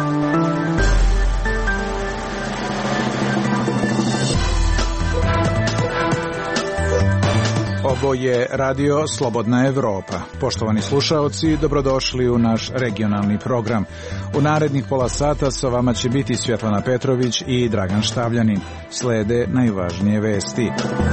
Ovo je Radio Slobodna Evropa. Poštovani slušaoci, dobrodošli u naš regionalni program. U narednih pola sata sa vama će biti Svjetlana Petrović i Dragan Štavljanin. Slede najvažnije vesti.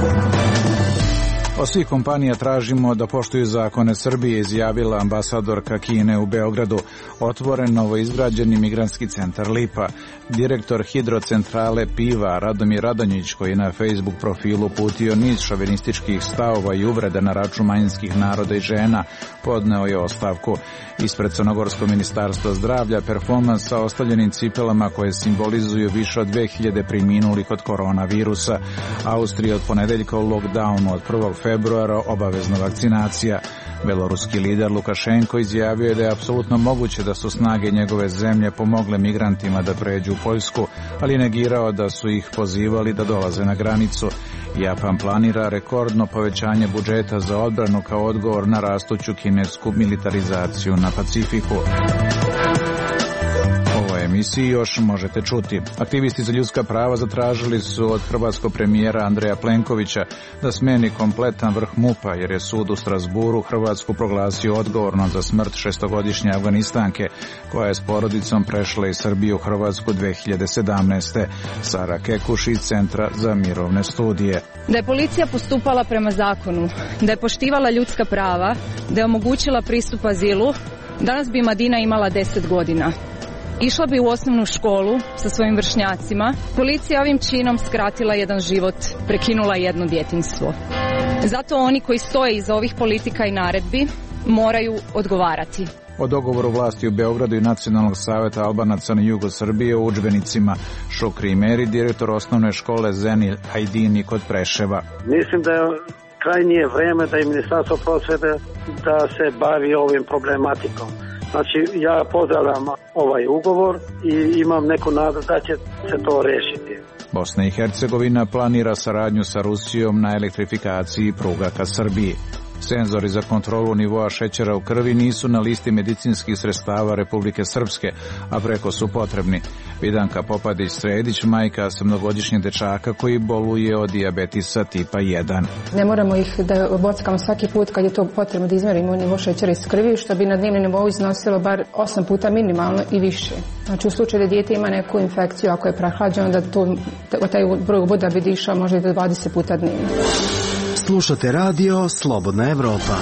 Od svih kompanija tražimo da poštuju zakone Srbije, izjavila ambasadorka Kine u Beogradu. Otvoren novoizgrađeni migrantski centar Lipa. Direktor hidrocentrale Piva Radomir Radonjić, koji je na Facebook profilu putio niz šovinističkih stavova i uvreda na račun manjinskih naroda i žena, podneo je ostavku. Ispred Crnogorskog ministarstva zdravlja performans sa ostavljenim cipelama koje simbolizuju više od 2000 preminulih od koronavirusa. Austrija od ponedeljka u lockdownu, od 1. februara obavezna vakcinacija. Beloruski lider Lukašenko izjavio je da je apsolutno moguće da su snage njegove zemlje pomogle migrantima da pređu u Poljsku, ali negirao da su ih pozivali da dolaze na granicu. Japan planira rekordno povećanje budžeta za odbranu kao odgovor na rastuću kinesku militarizaciju na Pacifiku. Emisiji još možete čuti. Aktivisti za ljudska prava zatražili su od hrvatskog premijera Andreja Plenkovića da smeni kompletan vrh MUP-a, jer je sud u Strasburu Hrvatsku proglasio odgovornom za smrt 6-godišnje Afganistanke, koja je s porodicom prešla iz Srbije u Hrvatsku 2017. Sara Kekuš iz Centra za mirovne studije. Da je policija postupala prema zakonu, da je poštivala ljudska prava, da je omogućila pristup azilu, danas bi Madina imala 10 godina. Išla bi u osnovnu školu sa svojim vršnjacima. Policija ovim činom skratila jedan život, prekinula jedno djetinjstvo. Zato oni koji stoje iza ovih politika i naredbi moraju odgovarati. O dogovoru vlasti u Beogradu i Nacionalnog savjeta Albanaca na jugu Srbije u udžbenicima. Šukri Meri, direktor osnovne škole Zeni Hajdini kod Preševa. Mislim da je krajnje vreme da i Ministarstvo prosvete da se bavi ovim problematikom. Znači, ja pozdravljam ovaj ugovor i imam neku nadu da će se to rešiti. Bosna i Hercegovina planira saradnju sa Rusijom na elektrifikaciji pruga ka Srbiji. Senzori za kontrolu nivoa šećera u krvi nisu na listi medicinskih sredstava Republike Srpske, a preko su potrebni. Vidanka Popadić-Sredić, majka 7-godišnjeg dečaka koji boluje od dijabetisa tipa 1. Ne moramo ih da bockamo svaki put kad je to potrebno da izmerimo nivo šećera iz krvi, što bi na dnevnom nivou iznosilo bar 8 puta minimalno i više. Znači u slučaju da dijete ima neku infekciju, ako je prehlađeno, da taj broj boda bi išao možda i do 20 puta dnevno. Slušate radio Slobodna Evropa.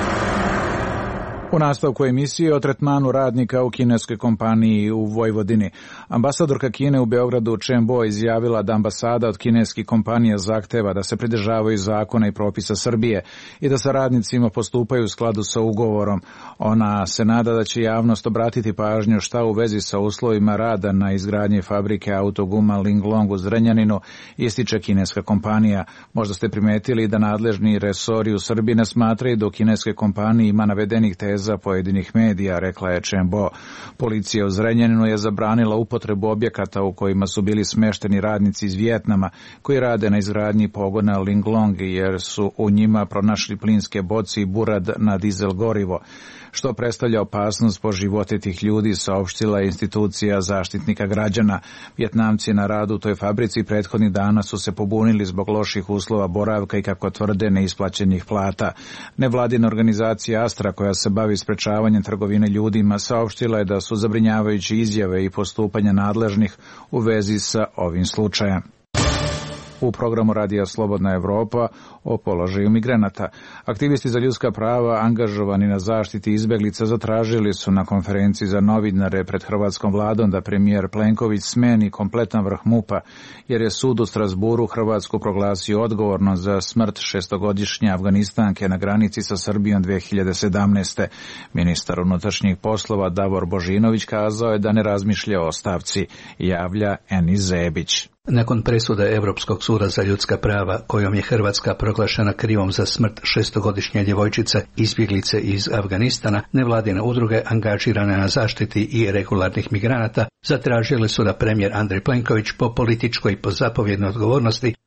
U nastavku emisije o tretmanu radnika u kineskoj kompaniji u Vojvodini. Ambasadorka Kine u Beogradu Chen Bo izjavila da ambasada od kineskih kompanija zahteva da se pridržavaju zakona i propisa Srbije i da sa radnicima postupaju u skladu sa ugovorom. Ona se nada da će javnost obratiti pažnju šta u vezi sa uslovima rada na izgradnji fabrike autoguma Linglong u Zrenjaninu ističe kineska kompanija. Možda ste primetili da nadležni resori u Srbiji ne smatraju da u kineske kompanije ima navedenih teza pojedinih medija, rekla je Chen Bo. Policija u Zrenjaninu je zabranila upotrebu objekata u kojima su bili smešteni radnici iz Vijetnama koji rade na izgradnji pogona Linglong, jer su u njima pronašli plinske boce i burad na dizel gorivo, što predstavlja opasnost po živote tih ljudi, saopštila je institucija zaštitnika građana. Vijetnamci na radu u toj fabrici prethodnih dana su se pobunili zbog loših uslova boravka i, kako tvrde, neisplaćenih plata. Nevladina organizacija Astra, koja se bavi sprečavanjem trgovine ljudima, saopštila je da su zabrinjavajuće izjave i postupanja nadležnih u vezi sa ovim slučajem. U programu Radija Slobodna Evropa o položaju migranata. Aktivisti za ljudska prava angažovani na zaštiti izbeglica zatražili su na konferenciji za novinare pred hrvatskom vladom da premijer Plenković smeni kompletan vrh MUP-a, jer je sud u Strasburu Hrvatsku proglasio odgovornom za smrt 6-godišnje Afganistanke na granici sa Srbijom 2017. Ministar unutrašnjih poslova Davor Božinović kazao je da ne razmišlja o ostavci, javlja Enis Zebić. Nakon presude Europskog suda za ljudska prava, kojom je Hrvatska proglašena krivom za smrt 6-godišnje djevojčice izbjeglice iz Afganistana, nevladine udruge angažirane na zaštiti i regularnih migranata zatražili su da premijer Andrej Plenković po političkoj i po zapovjednoj odgovornosti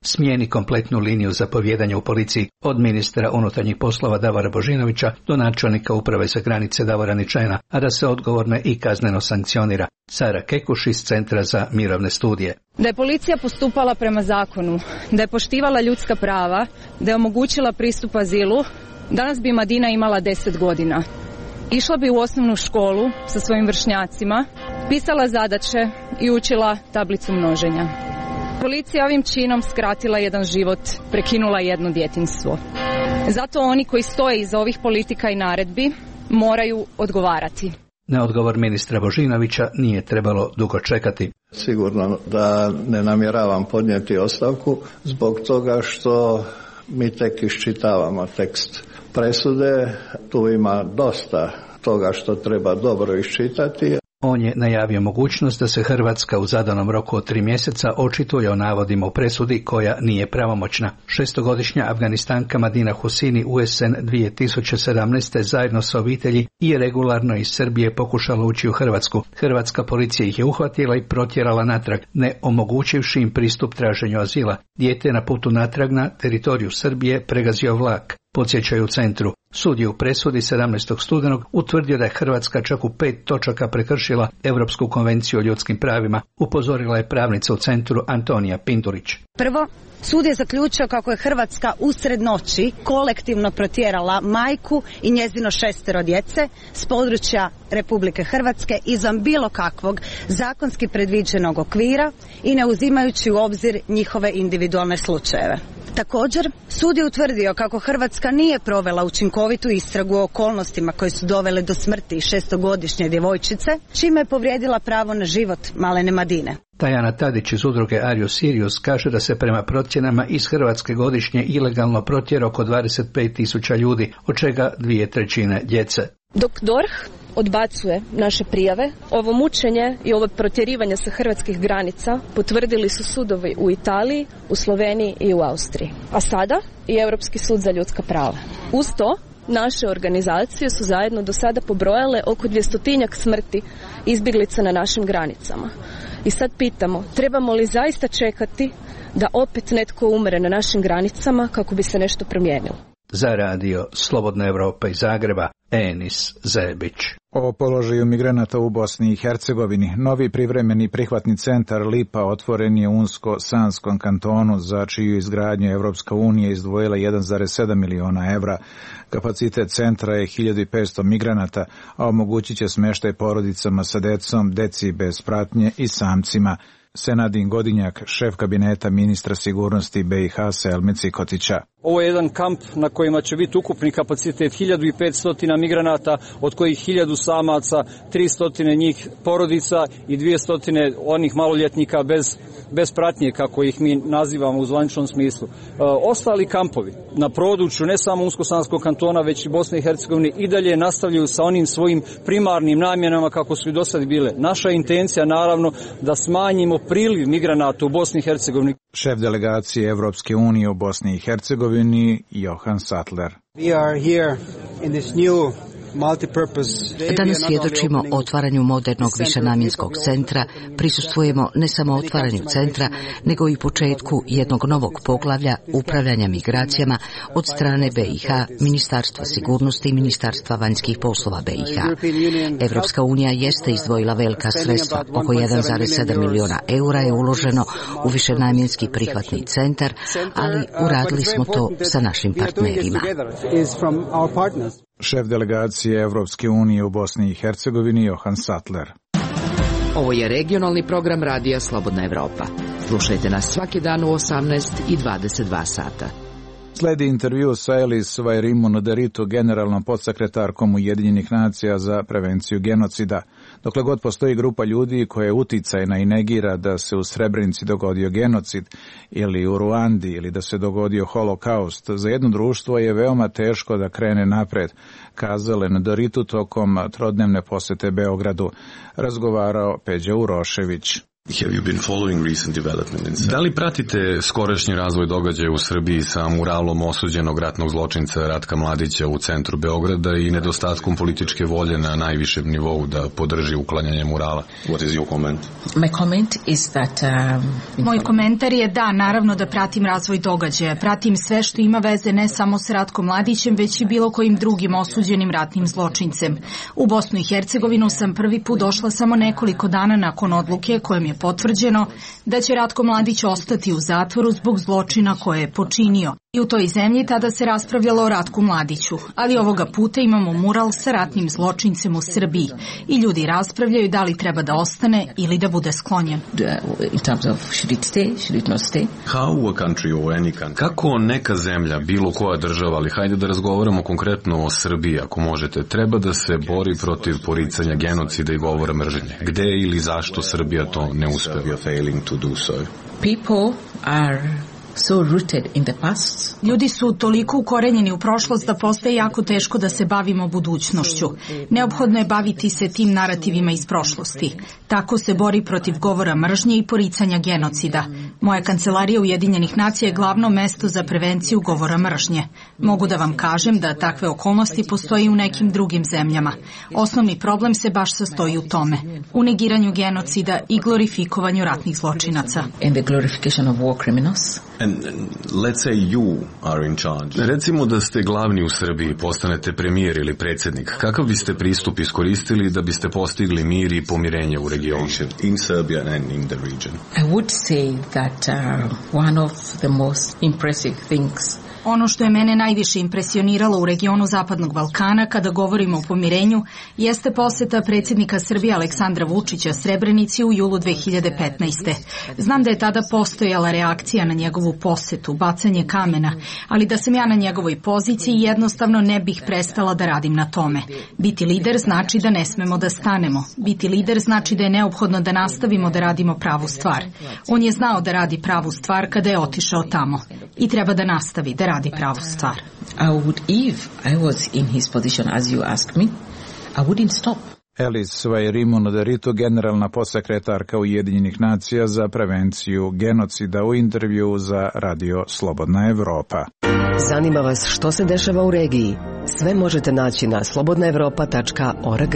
smijeni kompletnu liniju zapovijedanja u policiji od ministra unutarnjih poslova Davora Božinovića do načelnika uprave za granice Davora Ničajna, a da se odgovorne i kazneno sankcionira. Sara Kekuš iz Centra za mirovne studije. Da je policija postupala prema zakonu, da je poštivala ljudska prava, da je omogućila pristup azilu, danas bi Madina imala 10 godina. Išla bi u osnovnu školu sa svojim vršnjacima, pisala zadaće i učila tablicu množenja. Policija ovim činom skratila jedan život, prekinula jedno djetinjstvo. Zato oni koji stoje iza ovih politika i naredbi moraju odgovarati. Na odgovor ministra Božinovića nije trebalo dugo čekati. Sigurno da ne namjeravam podnijeti ostavku zbog toga što mi tek iščitavamo tekst presude. Tu ima dosta toga što treba dobro iščitati. On je najavio mogućnost da se Hrvatska u zadanom roku od 3 mjeseca očituje o navodima u presudi koja nije pravomoćna. 6-godišnja Afganistanka Madina Husini u jesen 2017. zajedno sa obitelji i regularno iz Srbije pokušala ući u Hrvatsku. Hrvatska policija ih je uhvatila i protjerala natrag, ne omogućivši im pristup traženju azila. Dijete je na putu natrag na teritoriju Srbije pregazio vlak. Podsjećaju u centru. Sud je u presudi 17. studenog utvrdio da je Hrvatska čak u 5 točaka prekršila Europsku konvenciju o ljudskim pravima, upozorila je pravnica u centru Antonija Pindurić. Prvo, sud je zaključio kako je Hrvatska usred noći kolektivno protjerala majku i njezino 6 djece s područja Republike Hrvatske izvan bilo kakvog zakonski predviđenog okvira i ne uzimajući u obzir njihove individualne slučajeve. Također, sud je utvrdio kako Hrvatska nije provela učinkovitu istragu o okolnostima koje su dovele do smrti 6-godišnje djevojčice, čime je povrijedila pravo na život malene Madine. Tajana Tadić iz udruge Ario Sirius kaže da se prema procjenama iz Hrvatske godišnje ilegalno protjera oko 25.000 ljudi, od čega 2/3 djece. Dok DORH odbacuje naše prijave, ovo mučenje i ovo protjerivanje sa hrvatskih granica potvrdili su sudovi u Italiji, u Sloveniji i u Austriji. A sada i Europski sud za ljudska prava. Uz to, naše organizacije su zajedno do sada pobrojale oko 200-tinjak smrti izbjeglica na našim granicama. I sad pitamo, trebamo li zaista čekati da opet netko umre na našim granicama kako bi se nešto promijenilo? Za radio Slobodna Evropa iz Zagreba, Enis Zebić. O položaju migranata u Bosni i Hercegovini, novi privremeni prihvatni centar Lipa otvoren je u Unsko-Sanskom kantonu, za čiju izgradnju Evropska unija izdvojila 1,7 miliona evra. Kapacitet centra je 1500 migranata, a omogućit će smještaj porodicama sa decom, deci bez pratnje i samcima. Senadin Godinjak, šef kabineta ministra sigurnosti BiH Selme Cikotića. Ovo je jedan kamp na kojima će biti ukupni kapacitet 1500 migranata, od kojih 1000 samaca, 300 njih porodica i 200 onih maloljetnika bez pratnje, kako ih mi nazivamo u zvaničnom smislu. Ostali kampovi na području ne samo Unsko-Sanskog kantona, već i Bosne i Hercegovine i dalje nastavljaju sa onim svojim primarnim namjenama kako su i do sad bile. Naša intencija naravno da smanjimo priliv migranata u Bosni i Hercegovini. Šef delegacije Evropske unije u Bosni i Hercegovini Johan Sattler. Danas svjedočimo otvaranju modernog višenamjenskog centra, prisustvujemo ne samo otvaranju centra, nego i početku jednog novog poglavlja upravljanja migracijama od strane BiH, Ministarstva sigurnosti i Ministarstva vanjskih poslova BiH. Evropska unija jeste izdvojila velika sredstva, oko 1,7 miliona eura je uloženo u višenamjenski prihvatni centar, ali uradili smo to sa našim partnerima. Šef delegacije Evropske unije u Bosni i Hercegovini Johan Sattler. Ovo je regionalni program Radija Slobodna Evropa. Slušajte nas svaki dan u 18 i 22 sata. Sledi intervju sa Elis Vajrimun-Deritu, generalnom podsekretarkom Ujedinjenih nacija za prevenciju genocida. Dokle god postoji grupa ljudi koja je uticajna i negira da se u Srebrenici dogodio genocid ili u Ruandi ili da se dogodio holokaust, za jedno društvo je veoma teško da krene napred, kazale na Deritu tokom trodnevne posete Beogradu, razgovarao Peđa Urošević. Da li pratite skorašnji razvoj događaja u Srbiji sa muralom osuđenog ratnog zločinca Ratka Mladića u centru Beograda i nedostatkom političke volje na najvišem nivou da podrži uklanjanje murala? Moj komentar je da, naravno da pratim razvoj događaja. Pratim sve što ima veze ne samo s Ratkom Mladićem, već i bilo kojim drugim osuđenim ratnim zločincem. U Bosnu i Hercegovinu sam prvi put došla samo nekoliko dana nakon odluke kojom je potvrđeno da će Ratko Mladić ostati u zatvoru zbog zločina koje je počinio. I u toj zemlji tada se raspravljalo o Ratku Mladiću, ali ovoga puta imamo mural sa ratnim zločincem u Srbiji i ljudi raspravljaju da li treba da ostane ili da bude sklonjen. Kako neka zemlja, bilo koja država, ali hajde da razgovaramo konkretno o Srbiji ako možete, treba da se bori protiv poricanja genocida i govora mržnje? Gde ili zašto Srbija to ne uspeva? People are so rooted in the past. Ljudi su toliko ukorenjeni u prošlost da postaje jako teško da se bavimo budućnošću. Neophodno je baviti se tim narativima iz prošlosti. Tako se bori protiv govora mržnje i poricanja genocida. Moja kancelarija Ujedinjenih nacija je glavno mesto za prevenciju govora mržnje. Mogu da vam kažem da takve okolnosti postoji u nekim drugim zemljama. Osnovni problem se baš sastoji u tome. U negiranju genocida i glorifikovanju ratnih zločinaca. And the glorification of war criminals. Let's say you are in charge. Recimo da ste glavni u Srbiji, postanete premijer ili predsjednik. Kakav biste pristup iskoristili da biste postigli mir i pomirenje u regionu? In Serbia and in the region. I would say that one of the most impressive things. Ono što je mene najviše impresioniralo u regionu Zapadnog Balkana kada govorimo o pomirenju jeste poseta predsjednika Srbije Aleksandra Vučića Srebrenici u julu 2015. Znam da je tada postojala reakcija na njegovu posetu, bacanje kamena, ali da sam ja na njegovoj poziciji jednostavno ne bih prestala da radim na tome. Biti lider znači da ne smemo da stanemo. Biti lider znači da je neophodno da nastavimo da radimo pravu stvar. On je znao da radi pravu stvar kada je otišao tamo i treba da nastavi da radi pravu stvar. If I was in his position as you asked me, I wouldn't stop. Elis Vajrimo Nodarito, generalna podsekretarka Ujedinjenih nacija za prevenciju genocida, u intervju za Radio Slobodna Evropa. Zanima vas što se dešava u regiji? Sve možete naći na slobodnaevropa.org.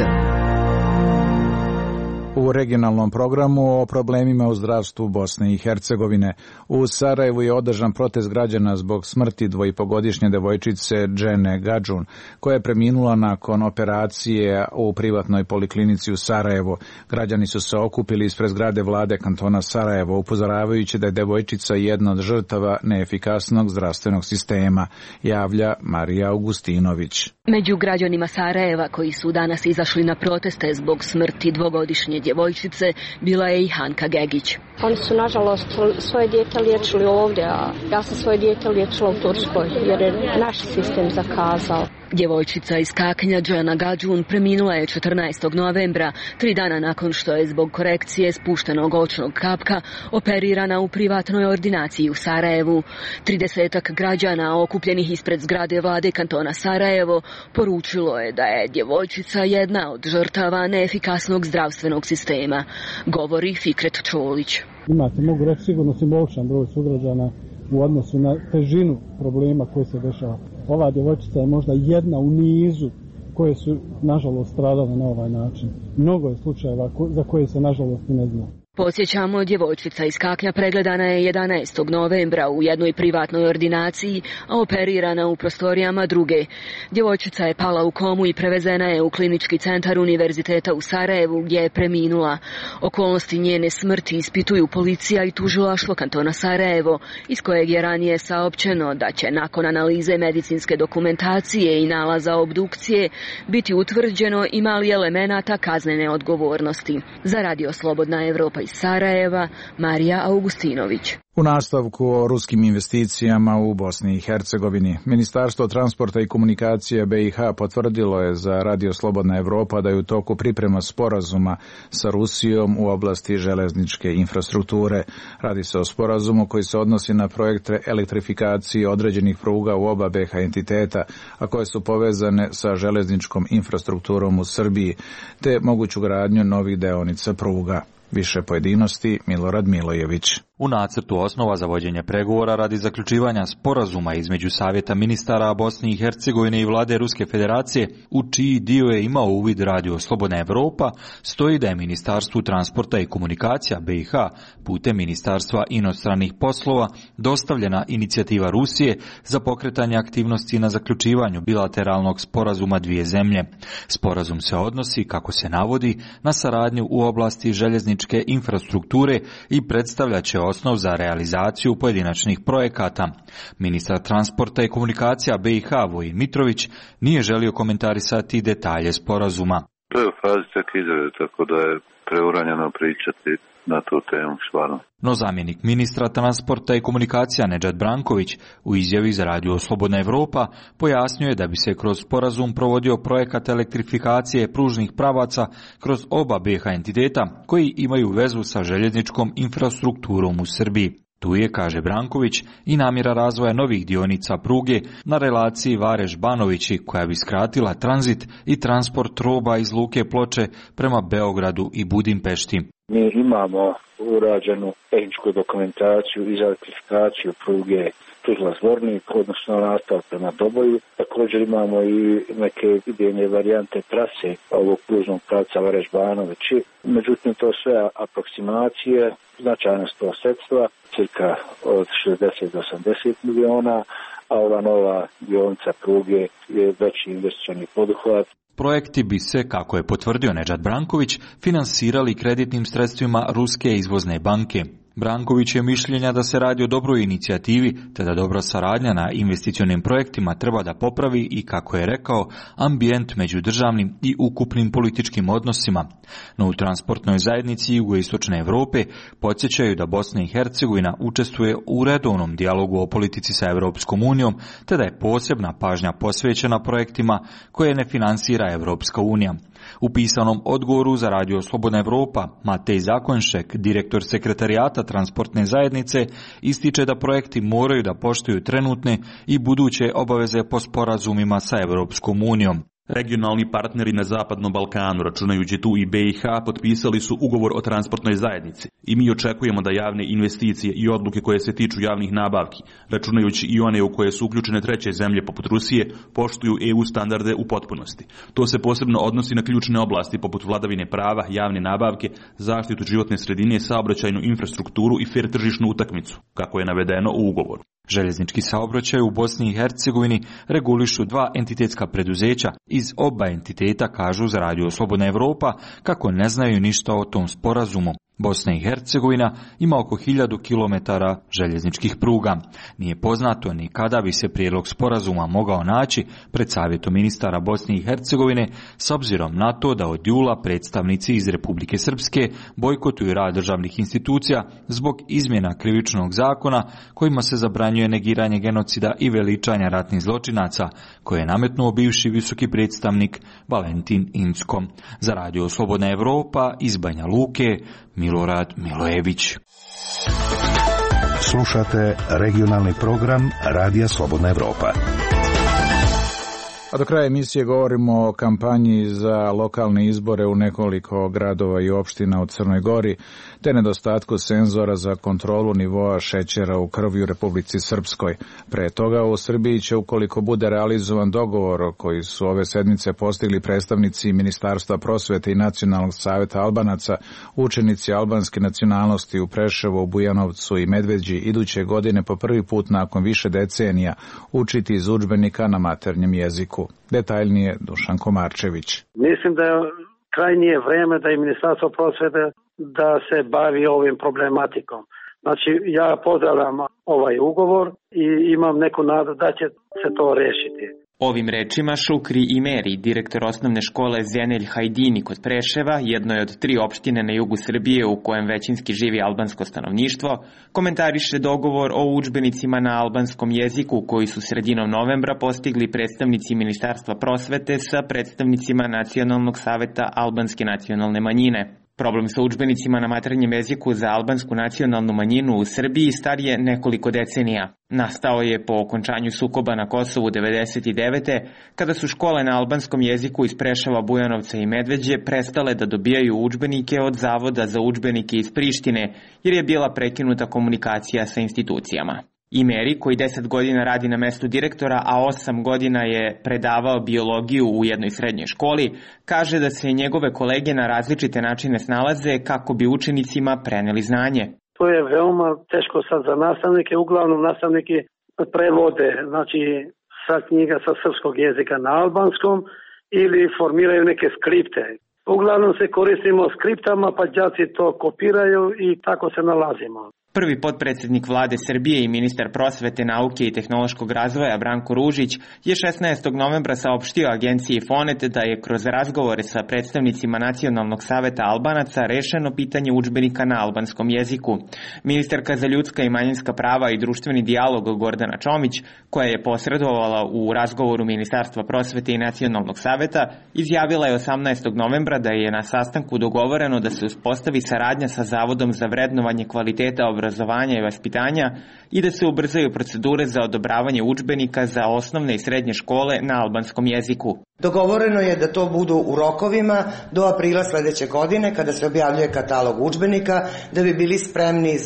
U regionalnom programu o problemima u zdravstvu Bosne i Hercegovine. U Sarajevu je održan protest građana zbog smrti 2,5-godišnje devojčice Džene Gadžun, koja je preminula nakon operacije u privatnoj poliklinici u Sarajevu. Građani su se okupili ispred zgrade vlade kantona Sarajevo, upozoravajući da je devojčica jedna od žrtava neefikasnog zdravstvenog sistema, javlja Marija Augustinović. Među građanima Sarajeva koji su danas izašli na proteste zbog smrti 2-godišnje djevojčice bila je i Hanka Gegić. Oni su nažalost svoje dijete liječili ovdje, a ja sam svoje dijete liječila u Turskoj jer je naš sistem zakazao. Djevojčica iz Kaknja Džena Gadžun preminula je 14. novembra, 3 dana nakon što je zbog korekcije spuštenog očnog kapka operirana u privatnoj ordinaciji u Sarajevu. 30-ak građana okupljenih ispred zgrade vlade kantona Sarajevo poručilo je da je djevojčica jedna od žrtava neefikasnog zdravstvenog sistema, govori Fikret Čolić. Imate, mogu reći, sigurno simboličan broj sugrađana u odnosu na težinu problema koji se dešava. Ova djevojčica je možda jedna u nizu koje su, nažalost, stradale na ovaj način. Mnogo je slučajeva za koje se, nažalost, i ne zna. Podsjećamo, djevojčica iz Kaknja pregledana je 11. novembra u jednoj privatnoj ordinaciji, a operirana u prostorijama druge. Djevojčica je pala u komu i prevezena je u klinički centar Univerziteta u Sarajevu, gdje je preminula. Okolnosti njene smrti ispituju policija i tužilaštvo kantona Sarajevo, iz kojeg je ranije saopćeno da će nakon analize medicinske dokumentacije i nalaza obdukcije biti utvrđeno ima li elemenata kaznene odgovornosti. Za Radio Slobodna Evropa iz Sarajeva, Marija Augustinović. U nastavku o ruskim investicijama u Bosni i Hercegovini, Ministarstvo transporta i komunikacije BiH potvrdilo je za Radio Slobodna Evropa da je u toku priprema sporazuma sa Rusijom u oblasti železničke infrastrukture. Radi se o sporazumu koji se odnosi na projekte elektrifikacije određenih pruga u oba BiH entiteta, a koje su povezane sa železničkom infrastrukturom u Srbiji, te moguću gradnju novih deonica pruga. Više pojedinosti Milorad Milojević. U nacrtu osnova za vođenje pregovora radi zaključivanja sporazuma između Savjeta ministara Bosne i Hercegovine i vlade Ruske federacije, u čiji dio je imao uvid Radio Slobodna Evropa, stoji da je Ministarstvu transporta i komunikacija BiH putem Ministarstva inostranih poslova dostavljena inicijativa Rusije za pokretanje aktivnosti na zaključivanju bilateralnog sporazuma dvije zemlje. Sporazum se odnosi, kako se navodi, na saradnju u oblasti željezničke infrastrukture i predstavlja će osnov za realizaciju pojedinačnih projekata. Ministar transporta i komunikacija BiH Vojin Mitrović nije želio komentarisati detalje sporazuma. To je u fazi tek izrade, tako da je preuranjeno pričati na tu temu stvarno. No zamjenik ministra transporta i komunikacija Nedžad Branković u izjavi za Radio Slobodna Evropa pojasnio je da bi se kroz sporazum provodio projekat elektrifikacije pružnih pravaca kroz oba BiH entiteta koji imaju vezu sa željezničkom infrastrukturom u Srbiji. Tu je, kaže Branković, i namjera razvoja novih dionica pruge na relaciji Vareš-Banovići koja bi skratila tranzit i transport roba iz Luke Ploče prema Beogradu i Budimpešti. Mi imamo urađenu tehničku dokumentaciju i za elektrifikaciju pruge Tuzla-Zvornik, odnosno nastav prema Doboju. Također imamo i neke idejne varijante trase ovog pružnog pravca Vareš-Banovići. Međutim, to sve aproksimacije, značajna su to sredstva, cirka od 60 do 80 miliona, a ova nova dionica pruge je veći investicioni poduhvat. Projekti bi se, kako je potvrdio Nedžad Branković, finansirali kreditnim sredstvima Ruske izvozne banke. Branković je mišljenja da se radi o dobroj inicijativi, te da dobra saradnja na investicionim projektima treba da popravi i, kako je rekao, ambijent među državnim i ukupnim političkim odnosima. No u transportnoj zajednici Jugoistočne Evrope podsjećaju da Bosna i Hercegovina učestvuje u redovnom dijalogu o politici sa Evropskom unijom, te da je posebna pažnja posvećena projektima koje ne finansira Evropska unija. U pisanom odgovoru za Radio Slobodna Evropa, Matej Zakonšek, direktor sekretarijata transportne zajednice, ističe da projekti moraju da poštuju trenutne i buduće obaveze po sporazumima sa Evropskom unijom. Regionalni partneri na Zapadnom Balkanu, računajući tu i BiH, potpisali su ugovor o transportnoj zajednici i mi očekujemo da javne investicije i odluke koje se tiču javnih nabavki, računajući i one u koje su uključene treće zemlje poput Rusije, poštuju EU standarde u potpunosti. To se posebno odnosi na ključne oblasti poput vladavine prava, javne nabavke, zaštitu životne sredine, saobraćajnu infrastrukturu i fer tržišnu utakmicu, kako je navedeno u ugovoru. Željeznički saobraćaj u Bosni i Hercegovini regulišu dva entitetska preduzeća. Iz oba entiteta kažu za Radio Slobodna Evropa kako ne znaju ništa o tom sporazumu. Bosna i Hercegovina ima oko 1000 kilometara željezničkih pruga. Nije poznato ni kada bi se prijedlog sporazuma mogao naći pred Savjetom ministara Bosne i Hercegovine, s obzirom na to da od jula predstavnici iz Republike Srpske bojkotuju rad državnih institucija zbog izmjena krivičnog zakona kojima se zabranjuje negiranje genocida i veličanja ratnih zločinaca, koje je nametnuo bivši visoki predstavnik Valentin Incko. Za Radio Slobodna Evropa iz Banja Luke, Milorad Milojević. Slušate regionalni program Radija Slobodna Evropa. A do kraja emisije govorimo o kampanji za lokalne izbore u nekoliko gradova i opština u Crnoj Gori, te nedostatku senzora za kontrolu nivoa šećera u krvi u Republici Srpskoj. Pre toga u Srbiji će, ukoliko bude realizovan dogovor koji su ove sedmice postigli predstavnici Ministarstva prosvete i Nacionalnog saveta Albanaca, učenici albanske nacionalnosti u Preševu, u Bujanovcu i Medveđi iduće godine po prvi put nakon više decenija učiti iz udžbenika na maternjem jeziku. Detaljnije Dušan Komarčević. Mislim da je krajnje vrijeme da i Ministarstvo prosvete da se bavi ovim problematikom. Znači, ja pozdravljam ovaj ugovor i imam neku nadu da će se to rešiti. Ovim rečima Šukri Imeri, direktor osnovne škole Zenelj Hajdini kod Preševa, jednoj od 3 opštine na jugu Srbije u kojem većinski živi albansko stanovništvo, komentariše dogovor o udžbenicima na albanskom jeziku koji su sredinom novembra postigli predstavnici Ministarstva prosvete sa predstavnicima Nacionalnog saveta albanske nacionalne manjine. Problem sa udžbenicima na maternjem jeziku za albansku nacionalnu manjinu u Srbiji star je nekoliko decenija. Nastao je po okončanju sukoba na Kosovu 1999. kada su škole na albanskom jeziku iz Preševa, Bujanovca i Medveđe prestale da dobijaju udžbenike od Zavoda za udžbenike iz Prištine, jer je bila prekinuta komunikacija sa institucijama. Imeri, koji 10 godina radi na mestu direktora, a 8 godina je predavao biologiju u jednoj srednjoj školi, kaže da se njegove kolege na različite načine snalaze kako bi učenicima preneli znanje. To je veoma teško sad za nastavnike, uglavnom nastavnike prevode, znači sa knjiga sa srpskog jezika na albanskom ili formiraju neke skripte. Uglavnom se koristimo skriptama, pa đaci to kopiraju i tako se nalazimo. Prvi potpredsjednik vlade Srbije i ministar prosvete, nauke i tehnološkog razvoja Branko Ružić je 16. novembra saopštio agenciji Fonet da je kroz razgovore sa predstavnicima Nacionalnog saveta Albanaca rešeno pitanje udžbenika na albanskom jeziku. Ministarka za ljudska i manjinska prava i društveni dijalog Gordana Čomić, koja je posredovala u razgovoru Ministarstva prosvete i Nacionalnog saveta, izjavila je 18. novembra da je na sastanku dogovoreno da se uspostavi saradnja sa Zavodom za vrednovanje kvaliteta obrazovanja i vaspitanja i da se ubrzaju procedure za odobravanje udžbenika za osnovne i srednje škole na albanskom jeziku. Dogovoreno je da to budu u rokovima do aprila sledeće godine kada se objavljuje katalog udžbenika da bi bili spremni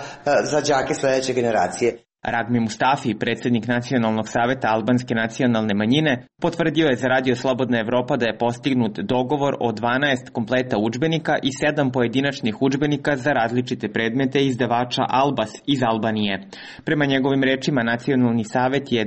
za đake sledeće generacije. Ragmi Mustafi, predsjednik Nacionalnog saveta albanske nacionalne manjine, potvrdio je za Radio Slobodna Evropa da je postignut dogovor o 12 kompleta udžbenika i 7 pojedinačnih udžbenika za različite predmete izdavača Albas iz Albanije. Prema njegovim rečima, Nacionalni savet je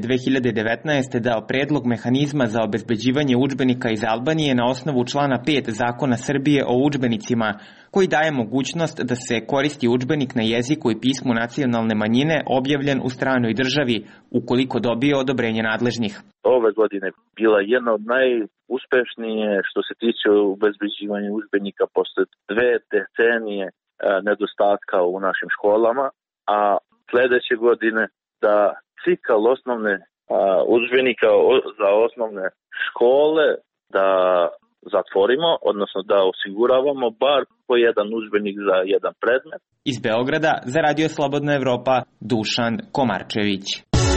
2019. dao predlog mehanizma za obezbeđivanje udžbenika iz Albanije na osnovu člana 5 Zakona Srbije o udžbenicima, koji daje mogućnost da se koristi udžbenik na jeziku i pismu nacionalne manjine objavljen u stranoj državi, ukoliko dobije odobrenje nadležnih. Ove godine bila jedna od najuspešnije što se tiče obezbeđivanja udžbenika posle 2 decenije nedostatka u našim školama, a sledeće godine da cikl osnovne udžbenika za osnovne škole da zatvorimo, odnosno da osiguravamo bar po jedan udžbenik za jedan predmet. Iz Beograda za Radio Slobodna Evropa, Dušan Komarčević.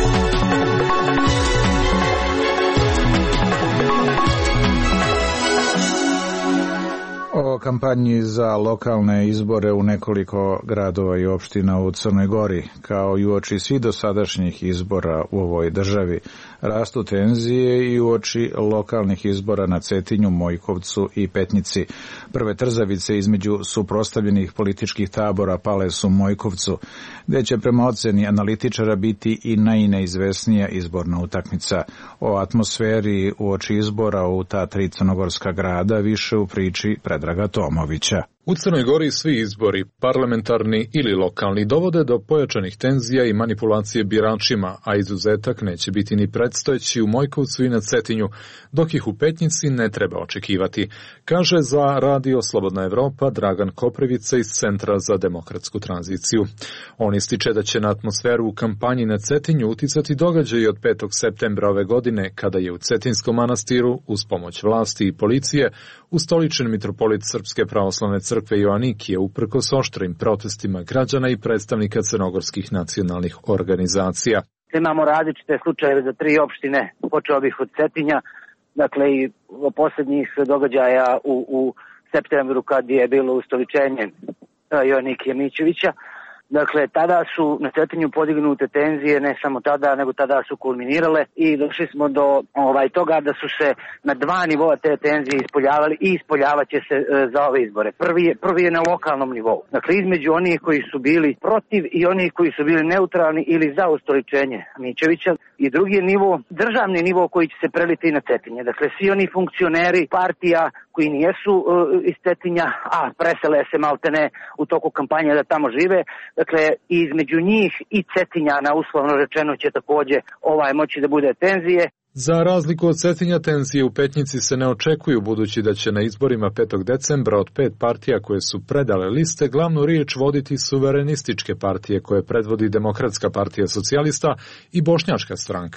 O kampanji za lokalne izbore u nekoliko gradova i opština u Crnoj Gori, kao i uoči svih dosadašnjih izbora u ovoj državi, rastu tenzije i uoči lokalnih izbora na Cetinju, Mojkovcu i Petnici. Prve trzavice između suprotstavljenih političkih tabora pale su Mojkovcu, gde će prema oceni analitičara biti i najneizvesnija izborna utakmica. O atmosferi uoči izbora u ta 3 crnogorska grada više u priči Predraga Tomovića. U Crnoj Gori svi izbori, parlamentarni ili lokalni, dovode do pojačanih tenzija i manipulacije biračima, a izuzetak neće biti ni predstojeći u Mojkovcu i na Cetinju, dok ih u Petnici ne treba očekivati, kaže za Radio Slobodna Evropa Dragan Koprivica iz Centra za demokratsku tranziciju. On ističe da će na atmosferu u kampanji na Cetinju uticati događaji od 5. septembra ove godine, kada je u Cetinskom manastiru, uz pomoć vlasti i policije, ustoličen mitropolit Srpske pravoslavne crkve Joanikije uprkos oštrim protestima građana i predstavnika crnogorskih nacionalnih organizacija. Imamo različite slučajeve za 3 opštine, počeo bih od Cetinja, dakle i posljednjih događaja u septembru kad je bilo ustoličenje Joanikije Mićevića. Dakle, tada su na Cetinju podignute tenzije, ne samo tada, nego tada su kulminirale i došli smo do toga da su se na 2 nivoa te tenzije ispoljavali i ispoljavaće se za ove izbore. Prvi je na lokalnom nivou. Dakle, između onih koji su bili protiv i onih koji su bili neutralni ili za ustoličenje Mićevića. I drugi je nivo, državni nivo koji će se preliti na Cetinje. Dakle, svi oni funkcioneri partija koji nijesu iz Cetinja, a presele se maltene u toku kampanje da tamo žive. Dakle, između njih i Cetinjana, uslovno rečeno, će takođe moći da bude tenzije. Za razliku od Cetinja, tenzije u Petnici se ne očekuju, budući da će na izborima 5. decembra od 5 partija koje su predale liste glavnu riječ voditi suverenističke partije koje predvodi Demokratska partija socijalista i Bošnjačka stranka.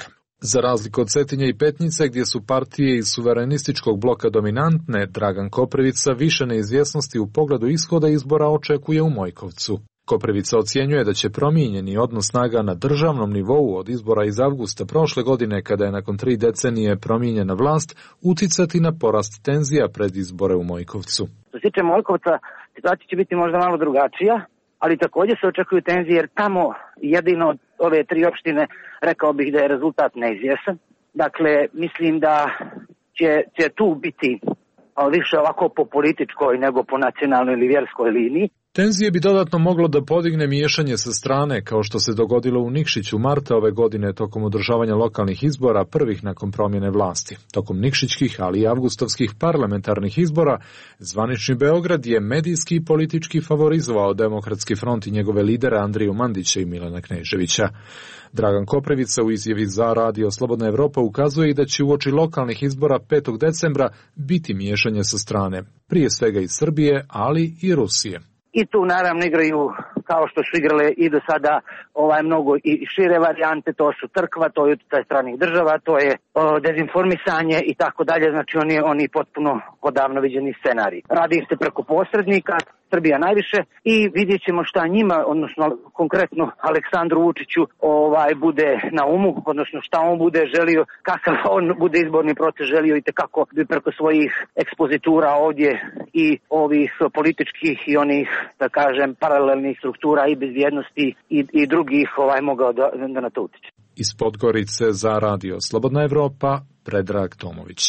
Za razliku od Cetinja i Petnice, gdje su partije iz suverenističkog bloka dominantne, Dragan Koprivica više neizvjesnosti u pogledu ishoda izbora očekuje u Mojkovcu. Koprivica ocjenjuje da će promijenjeni odnos snaga na državnom nivou od izbora iz avgusta prošle godine, kada je nakon 3 decenije promijenjena vlast, uticati na porast tenzija pred izbore u Mojkovcu. Što se tiče Mojkovca, situacija će biti možda malo drugačija, ali također se očekuju tenzije jer tamo jedino od ove 3 opštine rekao bih da je rezultat neizvjesan. Dakle, mislim da će tu biti više ovako po političkoj nego po nacionalnoj ili vjerskoj liniji. Tenzije bi dodatno moglo da podigne miješanje sa strane, kao što se dogodilo u Nikšiću marta ove godine tokom održavanja lokalnih izbora, prvih nakon promjene vlasti. Tokom nikšićkih, ali i avgustovskih parlamentarnih izbora, zvanični Beograd je medijski i politički favorizovao Demokratski front i njegove lidere Andriju Mandića i Milana Kneževića. Dragan Koprivica u izjavi za Radio Slobodna Evropa ukazuje i da će uoči lokalnih izbora 5. decembra biti miješanje sa strane, prije svega iz Srbije, ali i Rusije. I tu naravno igraju, kao što su igrale i do sada, mnogo i šire varijante, to su Trkva, to je utjecaj stranih država, to je dezinformisanje i tako dalje, znači oni potpuno odavno viđeni scenarij. Radi se preko posrednika, Srbija najviše, i vidjet ćemo šta njima, odnosno konkretno Aleksandru Vučiću bude na umu, odnosno šta on bude želio, kakav on bude izborni proces želio i kako bi preko svojih ekspozitura ovdje i ovih političkih i onih, da kažem, paralelnih struktura i bezbjednosti i drugih mogao da na to utiče. Iz Podgorice za Radio Slobodna Evropa, Predrag Tomović.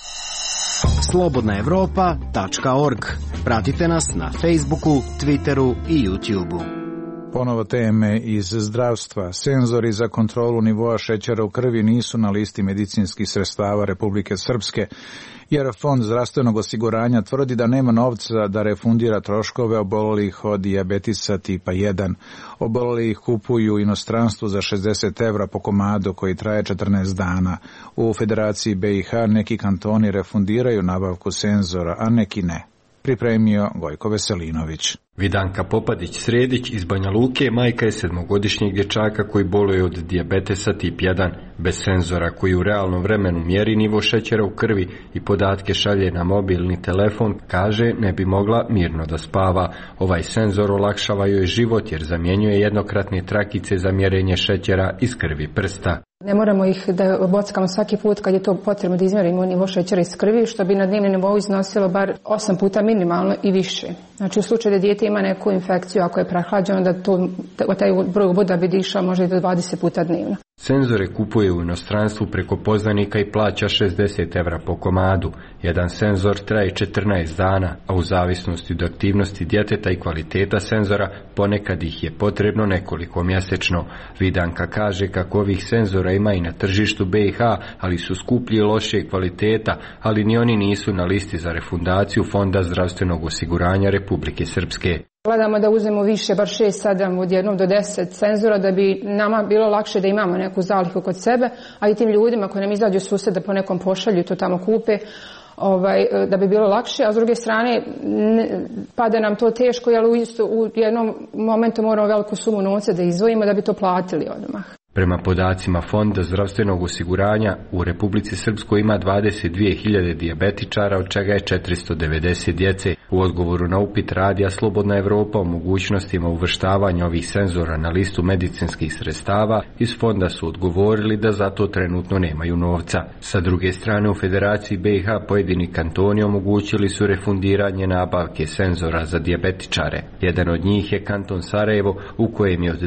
slobodnaevropa.org. Pratite nas na Facebooku, Twitteru i YouTubeu. Ponovo teme iz zdravstva. Senzori za kontrolu nivoa šećera u krvi nisu na listi medicinskih sredstava Republike Srpske, jer Fond zdravstvenog osiguranja tvrdi da nema novca da refundira troškove obolelih od dijabetisa tipa 1. Oboleli ih kupuju u inostranstvu za 60 evra po komadu koji traje 14 dana. U Federaciji BiH neki kantoni refundiraju nabavku senzora, a neki ne. Pripremio Gojko Veselinović. Vidanka Popadić-Sredić iz Banja Luke majka je 7-godišnjeg dječaka koji boluje od dijabetesa tip 1. Bez senzora koji u realnom vremenu mjeri nivo šećera u krvi i podatke šalje na mobilni telefon, kaže ne bi mogla mirno da spava. Ovaj senzor olakšava joj život jer zamjenjuje jednokratne trakice za mjerenje šećera iz krvi prsta. Ne moramo ih da bockamo svaki put kad je to potrebno da izmjerimo nivo šećera iz krvi, što bi na dnevnom nivou iznosilo bar 8 puta minimalno i više. Znači u slučaju da dijete ima neku infekciju, ako je prehlađeno, da taj broj uboda bi išao možda i do 20 puta dnevno. Senzore kupuje u inostranstvu preko poznanika i plaća 60 evra po komadu. Jedan senzor traje 14 dana, a u zavisnosti od aktivnosti djeteta i kvaliteta senzora ponekad ih je potrebno nekoliko mjesečno. Vidanka kaže kako ovih senzora ima i na tržištu BiH, ali su skuplji i lošije kvaliteta, ali ni oni nisu na listi za refundaciju Fonda zdravstvenog osiguranja Republike Srpske. Gledamo da uzmemo više, bar 6, 7, od 1 do 10 senzora da bi nama bilo lakše da imamo neku zalihu kod sebe, a i tim ljudima koji nam izađu susjed da po nekom pošalju to tamo kupe, da bi bilo lakše, a s druge strane pada nam to teško, jer u jednom momentu moramo veliku sumu novca da izdvojimo da bi to platili odmah. Prema podacima Fonda zdravstvenog osiguranja, u Republici Srpskoj ima 22.000 dijabetičara, od čega je 490 djece. U odgovoru na upit Radija Slobodna Evropa o mogućnostima uvrštavanja ovih senzora na listu medicinskih sredstava, iz Fonda su odgovorili da za to trenutno nemaju novca. Sa druge strane, u Federaciji BiH pojedini kantoni omogućili su refundiranje nabavke senzora za dijabetičare. Jedan od njih je kanton Sarajevo, u kojem je od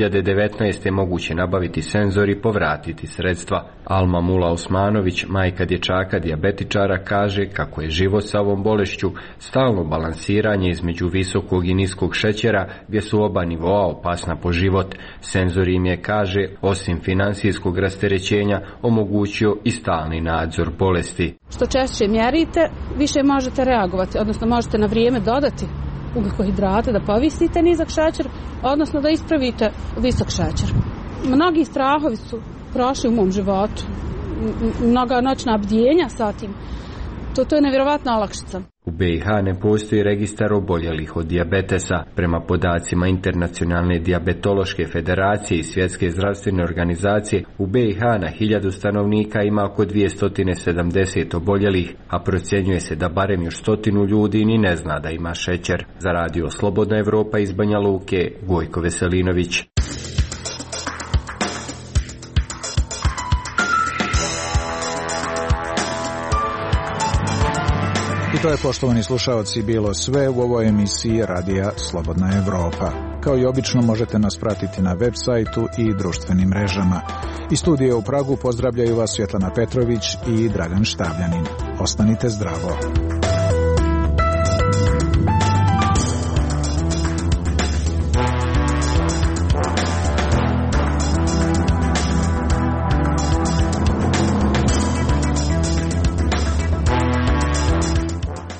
2019. moguće nabaviti senzor i povratiti sredstva. Alma Mula Osmanović, majka dječaka dijabetičara, kaže kako je život sa ovom bolešću stalno balansiranje između visokog i niskog šećera, gdje su oba nivoa opasna po život. Senzor im je, kaže, osim financijskog rasterećenja, omogućio i stalni nadzor bolesti. Što češće mjerite, više možete reagovati, odnosno možete na vrijeme dodati ugljikohidrate, da povisite nizak šećer, odnosno da ispravite visok šećer. Mnogi strahovi su prošli u mom životu. Mnoga noćna bdjenja sa tim. To je nevjerovatna olakšica. U BiH ne postoji registar oboljelih od dijabetesa. Prema podacima Internacionalne dijabetološke federacije i Svjetske zdravstvene organizacije, u BiH na 1000 stanovnika ima oko 270 oboljelih, a procjenjuje se da barem još 100 ljudi ni ne zna da ima šećer. Za radio Slobodna Evropa iz Banja Luke, Gojko Veselinović. I to je, poštovani slušaoci, bilo sve u ovoj emisiji Radija Slobodna Evropa. Kao i obično možete nas pratiti na web sajtu i društvenim mrežama. Iz studija u Pragu pozdravljaju vas Svjetlana Petrović i Dragan Štavljanin. Ostanite zdravo.